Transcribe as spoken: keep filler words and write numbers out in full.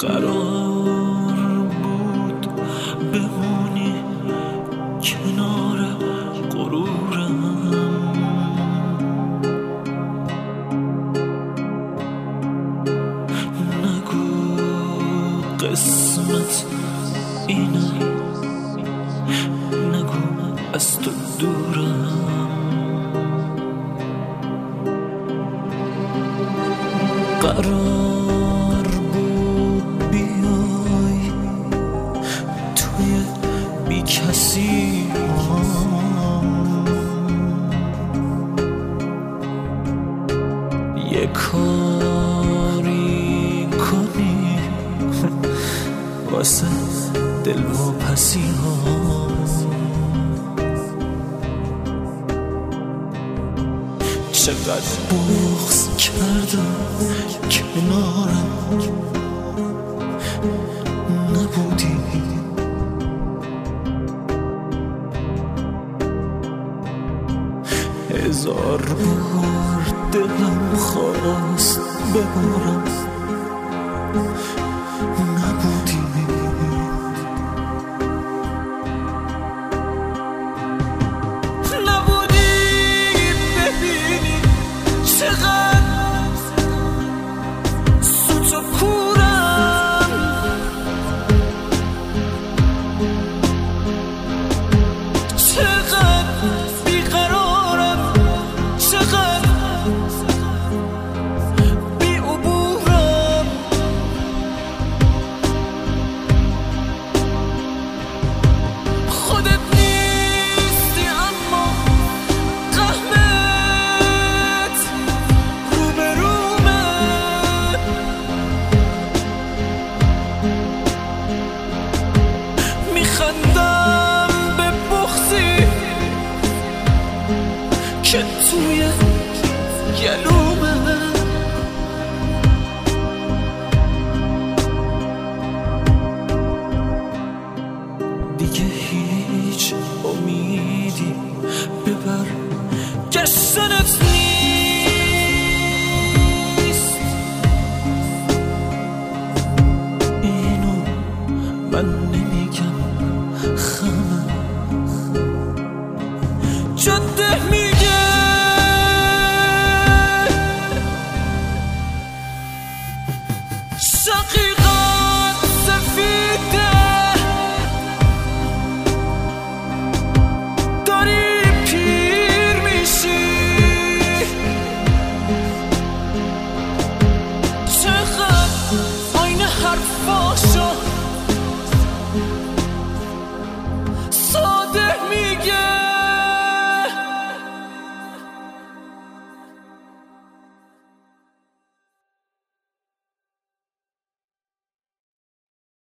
قرار بود بمونی کنار غرورم، نگو قسمت اینه، نگو از تو دورم. قرار بود بیای توی بی کسی یه کاری کنی واسه دل و پسی ها. چقدر بغض کردم کنارم نبودی، هزار بار دلم خواست ببارم نبودی. میخندم به بغضی که توی گلومه،